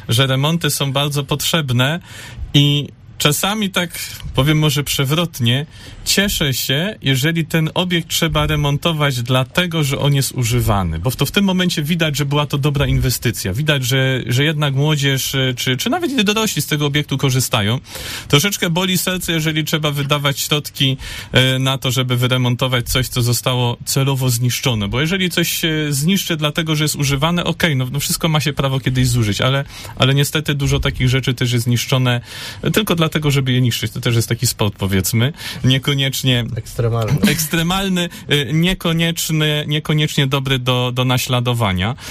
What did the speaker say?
że remonty są bardzo potrzebne i czasami tak, powiem może przewrotnie, cieszę się, jeżeli ten obiekt trzeba remontować dlatego, że on jest używany, bo to w tym momencie widać, że była to dobra inwestycja. Widać, że jednak młodzież, czy nawet i dorośli z tego obiektu korzystają. Troszeczkę boli serce, jeżeli trzeba wydawać środki na to, żeby wyremontować coś, co zostało celowo zniszczone, bo jeżeli coś się zniszczy dlatego, że jest używane, okej, no wszystko ma się prawo kiedyś zużyć, ale niestety dużo takich rzeczy też jest zniszczone tylko dlatego, żeby je niszczyć. To też jest taki sport, powiedzmy. Niekoniecznie ekstremalny, niekoniecznie dobry do naśladowania.